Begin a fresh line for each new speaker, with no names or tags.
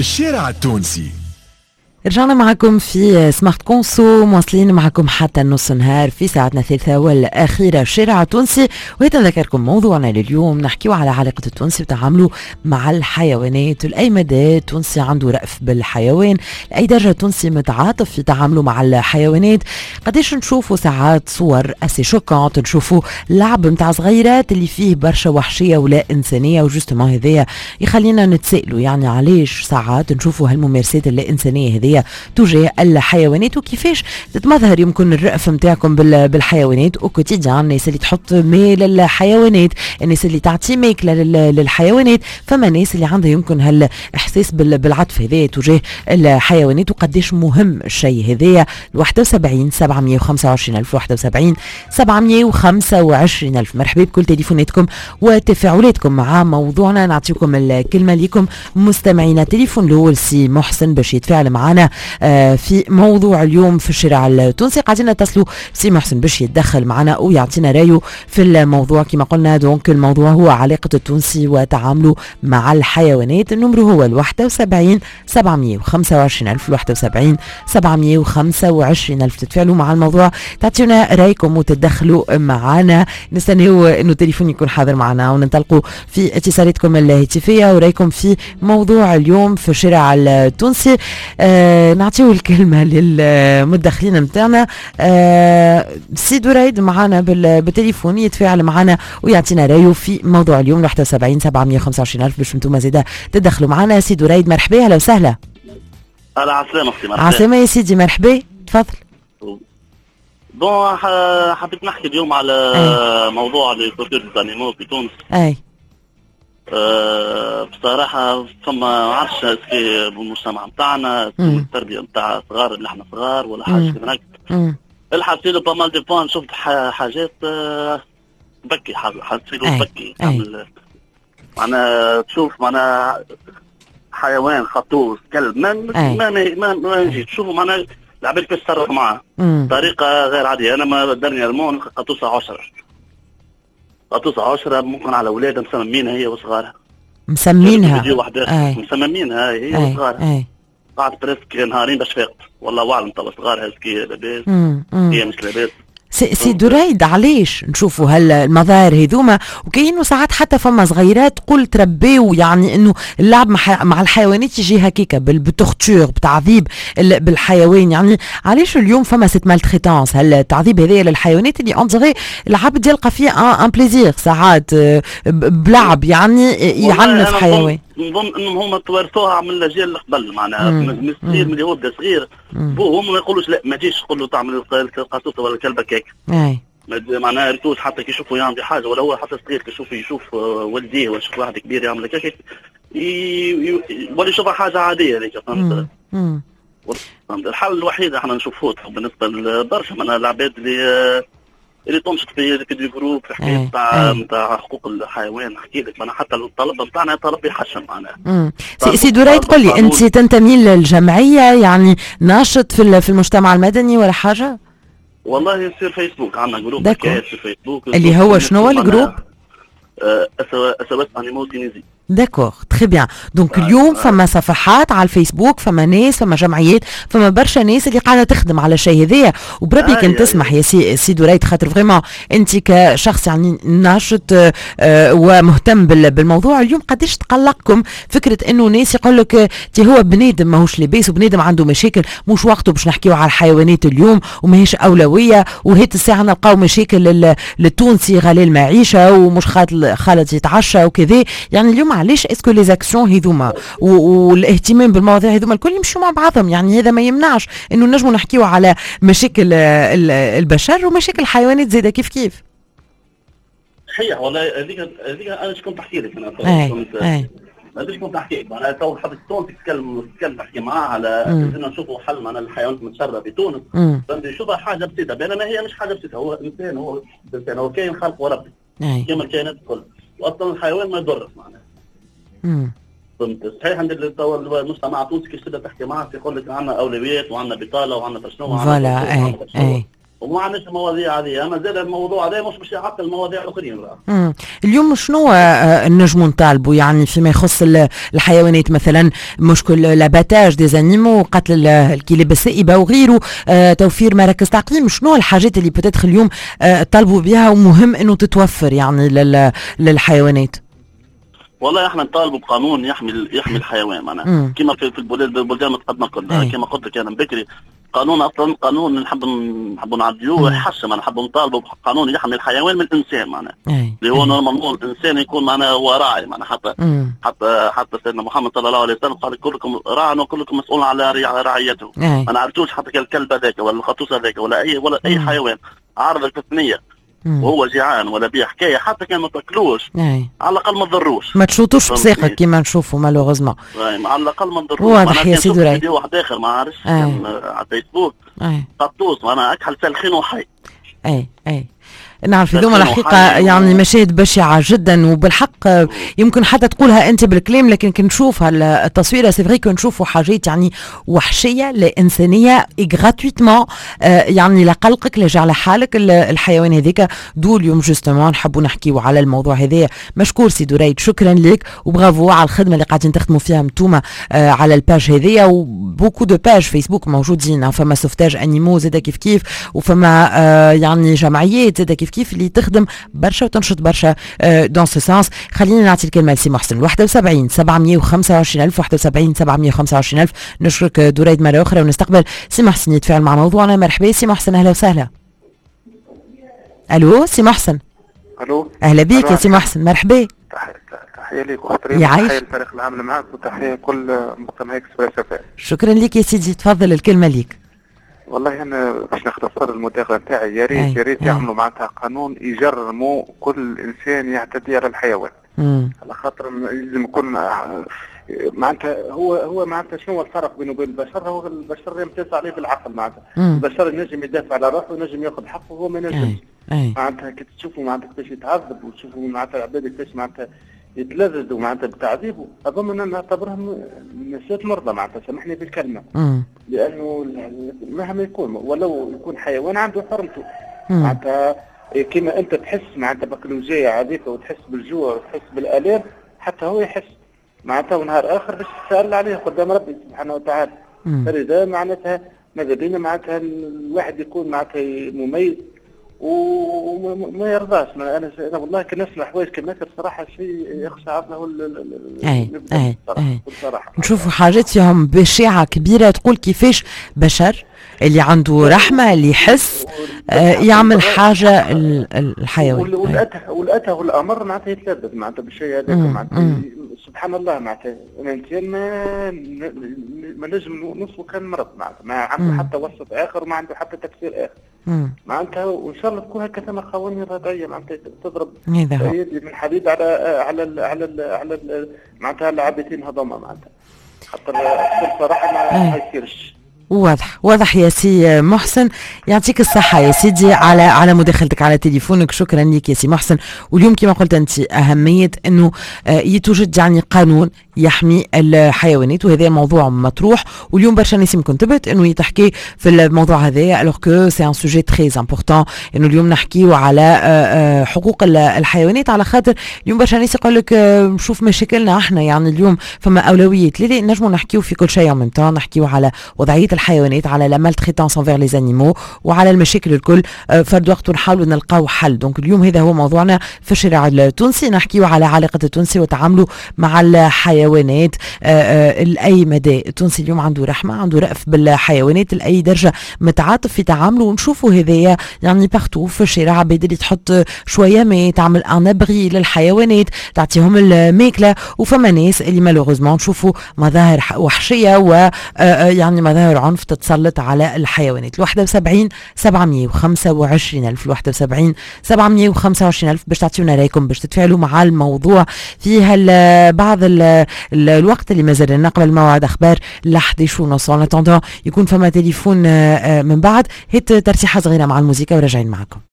الشارع التونسي.
رجعنا معكم في سمارت كونسو، مواصلين معكم حتى النص نهار في ساعتنا الثالثة والأخيرة الشارع التونسي. ويتذكركم موضوعنا لليوم، نحكيو على علاقة التونسي وتعاملوا مع الحيوانات، ولأي مدى التونسي عنده رأف بالحيوان، لأي درجة التونسي متعاطف في تعامله مع الحيوانات. قديش نشوفوا ساعات صور أسي شوكانت، نشوفوا لعب متاع صغيرات اللي فيه برشا وحشية ولا إنسانية، وجوستما هذايا يخلينا نتسائلوا يعني علاش ساعات نشوفوا هالممارسات اللا إنسانية هذه تجاه الحيوانات، وكيفاش تتمظهر يمكن الرأف متاعكم بالحيوانات او كوتيديان. الناس اللي تحط ماء للحيوانات، الناس اللي تعطي ماكله للحيوانات، فما ناس اللي عندها يمكن هالاحساس بالعطف هذا تجاه الحيوانات، وقديش مهم الشيء هذايا. 71 725 ألف 71 725 ألف. مرحبا بكل تليفوناتكم وتفاعلاتكم مع موضوعنا. نعطيكم الكلمة لكم مستمعينا. التليفون الأول سي محسن باش يتفاعل معنا في موضوع اليوم في الشارع التونسي. قاعدين نتصلوا سي محسن باش يتدخل معنا ويعطينا رايه في الموضوع. كما قلنا دونك الموضوع هو علاقة التونسي وتعامله مع الحيوانات. النمر هو 71 725 ألف 71 725 ألف. تتفاعلوا مع الموضوع، تعطينا رايكم وتتدخلوا معنا. نستناو انه التليفون يكون حاضر معنا وننطلقوا في اتصالاتكم الهاتفية ورايكم في موضوع اليوم في الشارع التونسي. نعطيو الكلمة للمدخلين متاعنا. سي دريد معنا بالتليفون يتفاعل معنا ويعطينا رايه في موضوع اليوم. 71 725 ألف باش انتم زادا تدخلوا معنا. سي دريد مرحبا، اهلا وسهلا.
اهلا عسلامة اختي. مرحبا.
عسلامة يا سيدي، مرحبا تفضل.
بون حبيت نحكي اليوم على موضوع لي تورتور دانيمو في تونس.
اي
بصراحة فما ما عرفش اسكي بالمجتمع نتاعنا التربية نتاع صغار اللي احنا صغار ولا حاجة كيما هكا. الحصيلة بامال دي بوان شفت حاجات بكي، حصيلة بكي. معناها تشوف معناها حيوان خطوط كلب ما نجي تشوفه معناها العباد كيف تصرف معاه طريقة غير عادية. أنا ما درني المون قطوسة 10 قطوسة 10 ممكن على أولادها مسمينها هي وصغارها.
مسمينها
مسمينها هي وصغارها. قاعد بريسك نهارين باش فاقت، والله أعلم طبعا صغارها هذيك لاباس هي مش لاباس.
سي دريد علاش نشوفوا هالمظاهر هذوما، وكاينو ساعات حتى فما صغيرات تقول تربيو يعني انه اللعب مع الحيوانات يجي هكاكا بالتورتور بتعذيب بالحيوان. يعني علاش اليوم فما سيت مالتريتانس هالتعذيب هذايا للحيوانات اللي اون ديغي العبد يلقى فيه ان بليزير ساعات بلعب يعني يعنف حيوان.
نظن انهم هما توارثوها من الاجيال اللي قبل معناها من الصغير من اللي هو بدا صغير بوهم ما يقولوش لا ما تجيش تقول له تعمل القطوطه ولا الكلبه كيك. معناها ريتوش حتى كي يشوفوا يعمل حاجه ولا هو حتى صغير يشوف والديه ولا يشوف واحد كبير يعمل كيك ولا يشوفها حاجه عاديه هذيك. فهمت؟ الحل الوحيد احنا نشوفوه بالنسبه لبرشا من العباد اللي تنشط في دي جروب في حكايه نتاع حقوق الحيوان. نحكي لك انا حتى الطلب نتاعنا طلب يحشم معناها.
سي دريد قل لي انت تنتمي للجمعيه يعني ناشط في المجتمع المدني ولا حاجه؟
والله يصير فيسبوك عندنا جروب حكايات في فيسبوك
اللي هو شنو الجروب؟
SOS Animaux Tunisie.
داكور تري بيان. دونك اليوم فما صفحات على الفيسبوك، فما ناس، فما جمعيات، فما برشا ناس اللي قاعده تخدم على الشيء هذايا. وبربي كنت تسمح يا سي دريد خاطر فريمون انت كشخص يعني ناشط ومهتم بالموضوع، اليوم قداش تقلقكم فكره انه ناس يقول لك تي هو بنادم ماهوش لاباس وبنادم عنده مشاكل، مش وقته باش نحكيو على الحيوانات اليوم وماهيش اولويه، وهيت الساعه نلقاو مشاكل للتونسي غالي المعيشه ومش خالد يتعشى وكذا. يعني اليوم علاش اسكو لي زاكسيون هذوما والاهتمام بالمواضيع هذوما الكل يمشوا مع بعضهم؟ يعني هذا ما يمنعش انه نجموا نحكيو على مشاكل البشر ومشاكل الحيوانات زاده كيف.
صحيح والله هذيك انا كنت احكي لك. هذيك كنت احكي لك معناها تو حبيت تتكلم تحكي معاه على اننا نشوفوا حل معناها الحيوانات المتشرده في تونس. فهمت؟ نشوفها حاجه بسيطه بينما هي مش حاجه بسيطه. هو انسان، هو كائن خلق وربي كما الكائنات الكل، واصلا الحيوان ما يضرش معناها. فهمت؟ صحيح عند المجتمع التونسي كي تبدا تحكي معاه يقول لك عندنا اولويات وعندنا بطاله وعندنا شنو
فوالا.
وما عندناش المواضيع هذه، اما زاد الموضوع هذا مش باش يعطل المواضيع الاخرين.
اليوم شنو نجموا نطالبوا يعني فيما يخص الحيوانات، مثلا مشكل لاباتاج دي زانيمو، قتل الكلاب السائبه وغيره، توفير مراكز تعقيم، شنو الحاجات اللي بتدخل اليوم طالبوا بها ومهم انه تتوفر يعني للحيوانات؟
والله احنا نطالبوا بقانون يحمي الحيوان، معناها كما في البلدان المتقدمه كلها، كما قلت لك انا بكري، قانون اصلا قانون نحب نعديوه يحسن، نحب نطالبوا بقانون يحمي الحيوان من الانسان، معناها اللي هو نورمالمون الانسان يكون معناها هو راعي، معناها حتى سيدنا محمد صلى الله عليه وسلم قال كلكم راع وكلكم مسؤول على رعيته. ما نعرفوش حتى الكلب هذاك ولا الخطوس هذاك ولا اي حيوان عارض التثنيه وهو جيعان ولا بيه حكايه، حتى كان ما تاكلوش على الاقل ما تضروش، ما
تشوطوش بساقك كيما نشوفوا مالوغوزمون،
على الاقل ما نضروش.
واضح يا سيدي راي.
فيديو واحد اخر ما عارفش على الفيسبوك قطوس معناها اكحل سلخين وحي. نعرف هذوما الحقيقة يعني مشاهد بشعة جدا، وبالحق يمكن حتى تقولها أنت بالكلام، لكن كنشوف التصويرة سي فري كنشوفوا حاجات يعني وحشية لا إنسانية غراتويتمون، يعني لا قلقك لا جعل حالك الحيوان هذيك. دول اليوم جوستومون نحبوا نحكيو على الموضوع هذايا. مشكور سي دريد، شكرا لك وبرافو على الخدمة اللي قاعدين تخدموا فيها نتوما على الباج هذيا، وبوكو دو باج فيسبوك موجودين، فما سوفتاج أنيمو زادا كيف وفما يعني جمعيات زادا كيف اللي تخدم برشا وتنشط برشا دون سو سانس. خلينا نعطي الكلمه لسي محسن. 71 725 ألف 71 725 ألف. نشكرك دريد مره اخرى ونستقبل سي محسن يتفاعل مع موضوعنا. مرحبا سي محسن، اهلا وسهلا. الو سي محسن.
الو
اهلا بيك يا سي محسن، مرحبا.
تحيه ليك واحترام، تحيه للفريق العامل معك وتحيه كل مستمعي اكسبريس اف ام.
شكرا لك يا سيدي، تفضل الكلمه ليك.
والله انا باش نختصر المداخله نتاعي، يا ريت يعملوا معناتها قانون يجرموا كل انسان يعتدي على الحيوان، على خاطر لازم يكون معناتها هو معناتها شنو الفرق بينه وبين البشر؟ هو البشر يمتاز عليه بالعقل، معناتها البشر ينجم يدافع على روحه وينجم ياخذ حقه وهو ما ينجمش. معناتها كي تشوفوا معناتها كيفاش يتعذب وتشوفوا معناتها العباد كيفاش معناتها يتلذذوا معناتها بتعذيبه، اظن ان نعتبرهم نسيت مرضى، معناتها سامحني بالكلمه، لانه مهما يكون ولو يكون حيوان عنده حرمته، معناتها كيما انت تحس معناتها بكلوجيه عاديك وتحس بالجوع وتحس بالالام، حتى هو يحس معناتها، ونهار اخر باش تسال عليه قدام ربي سبحانه وتعالى. فلذا معناتها ماذا بينا معناتها الواحد يكون معناتها مميز وما يرضاش. انا والله كي نسمع حوايج كما بصراحه شيء يخشع له
بصراحه. نشوفوا حاجات فيهم بشاعه كبيره، تقول كيفاش بشر اللي عنده رحمه اللي يحس يعمل حاجه الحيوان،
والاتى والامر معناتها يتلذذ معناتها بالشيء هذاك، معناتها سبحان الله، معناتها الانسان ما نجم نوصفه كان مرض، معناتها ما عنده حتى وسط اخر وما عنده حتى تفسير اخر، معناتها وان شاء الله تكون هكذا قوانين ردعيه معناتها تضرب يدي من حديد على معناتها العابثين هذوما، معناتها حتى بصراحه ما يصيرش.
واضح يا سي محسن، يعطيك الصحة يا سيدي على مداخلتك على تليفونك. شكرا لك يا سي محسن. واليوم كما قلت أنت أهمية أنه يتوجد يعني قانون يحمي الحيوانات، وهذا موضوع مطروح، واليوم برشا ناس يمكن تبت انه يتحكي في الموضوع هذا، الوغ كو سي ان سوجي تري امبورطون انه اليوم نحكيو على حقوق الحيوانات، على خاطر اليوم برشا ناس يقول لك نشوف مشاكلنا احنا، يعني اليوم فما اولويات ليه نجموا نحكيو في كل شيء من طون، نحكيو على وضعيه الحيوانات، على لا مالتريتانس انفير لي زانيمو، وعلى المشاكل الكل فرد وقت نحاولوا نلقاو حل. دونك اليوم هذا هو موضوعنا في الشارع التونسي، نحكيو على علاقه التونسي وتعامله مع الحيوانات لأي مدى. التونسي اليوم عنده رحمة، عنده رأف بالحيوانات لأي درجة، متعاطف في تعامله، ونشوفوا هذايا يعني بارتو في الشارع عباد اللي تحط شوية ما تعمل انابغي للحيوانات، تعطيهم الماكلة، وفما ناس اللي مالوغوزمون نشوفوا مظاهر وحشية ويعني مظاهر عنف تتسلط على الحيوانات. 71 725 ألف 71 725 ألف باش تعطيونا رايكم، باش تتفاعلوا مع الموضوع في بعض الوقت اللي مازال لنا قبل موعد اخبار ل 11:30. ان اتوندون يكون فما تليفون من بعد، هيت ترتيحه صغيره مع الموسيقى وراجعين معكم.